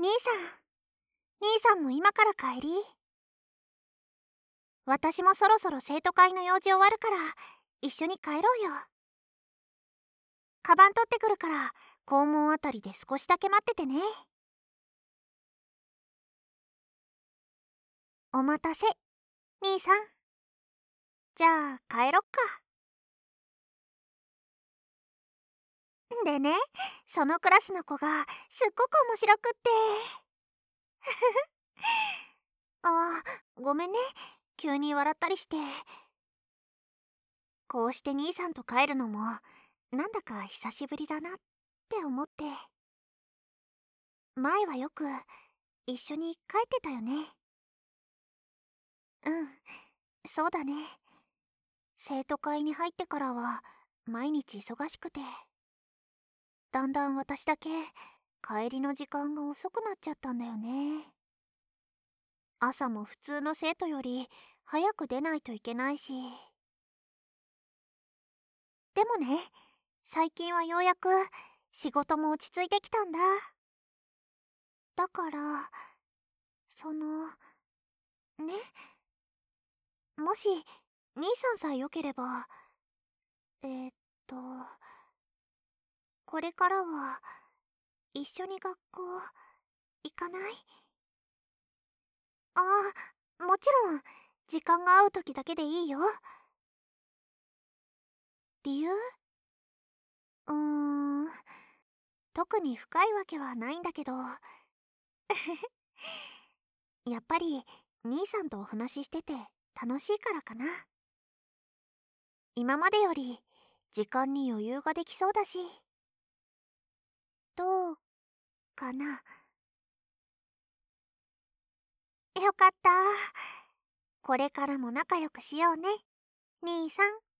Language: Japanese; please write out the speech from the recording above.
兄さんも今から帰り？私もそろそろ生徒会の用事終わるから一緒に帰ろうよ。カバン取ってくるから校門あたりで少しだけ待っててね。お待たせ、兄さん。じゃあ帰ろっか。でね、そのクラスの子がすっごく面白くってあごめんね、急に笑ったりして。こうして兄さんと帰るのもなんだか久しぶりだなって思って。前はよく一緒に帰ってたよね。うん、そうだね。生徒会に入ってからは毎日忙しくて、だんだん私だけ帰りの時間が遅くなっちゃったんだよね。朝も普通の生徒より早く出ないといけないし。でもね、最近はようやく仕事も落ち着いてきたんだ。だからね、もし兄さんさえよければ、えーっとこれからは一緒に学校行かない？もちろん時間が合う時だけでいいよ。理由？うーん特に深いわけはないんだけどやっぱり兄さんとお話ししてて楽しいからかな。今までより時間に余裕ができそうだし。どうかな？よかった。これからも仲良くしようね、兄さん。